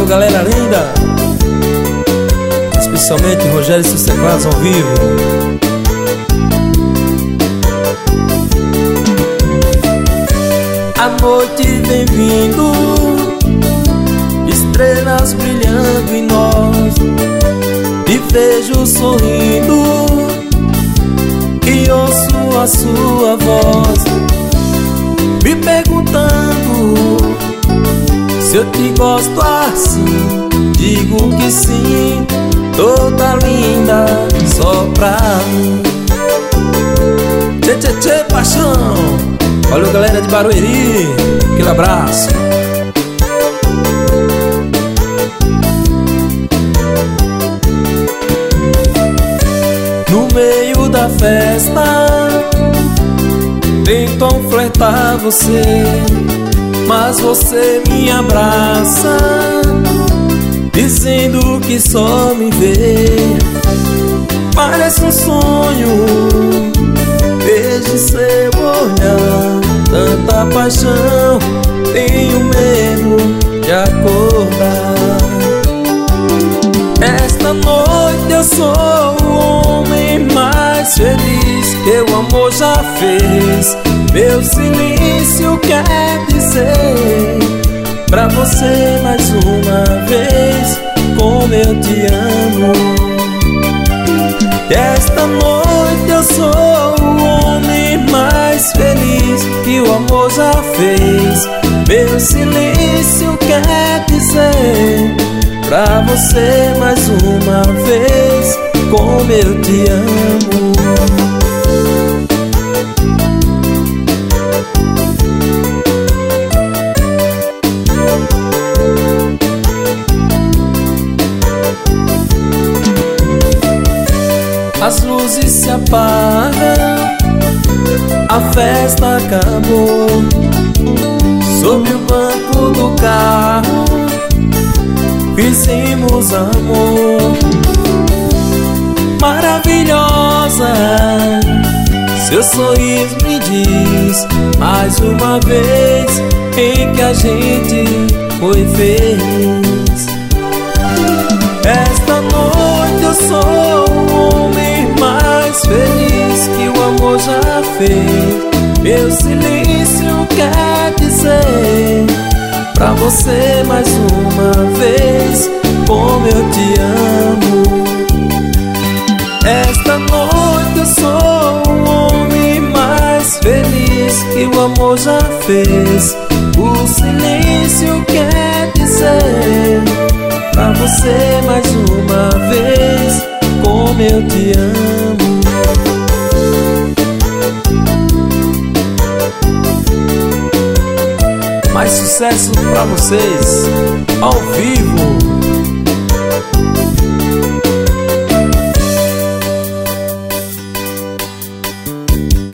Valeu, galera linda. Especialmente Rogério e seus teclados ao vivo. A noite vem vindo, estrelas brilhando em nós. Me vejo sorrindo e ouço a sua voz, me perguntando se eu te gosto assim. Digo que sim, toda linda só pra mim. Tchê, tchê, tchê, paixão. Valeu, galera de Barueri, aquele abraço. No meio da festa tentam flertar você, mas você me abraça, dizendo que só me vê. Parece um sonho, vejo seu olhar, tanta paixão, tenho medo de acordar. Esta noite eu sou o homem mais feliz que o amor já fez. Meu silêncio quer dizer pra você mais uma vez como eu te amo. Esta noite eu sou o homem mais feliz que o amor já fez. Meu silêncio quer dizer pra você mais uma vez como eu te amo. As luzes se apagam, a festa acabou. Sob o banco do carro fizemos amor. Maravilhosa, seu sorriso me diz mais uma vez em que a gente foi feliz. Esta noite eu sou o homem mais feliz que o amor já fez. Meu silêncio quer dizer pra você mais uma vez como eu te amo. Esta noite eu sou o homem mais feliz que o amor já fez. O silêncio quer dizer pra você mais uma vez como eu te amo. Mais sucesso pra vocês ao vivo.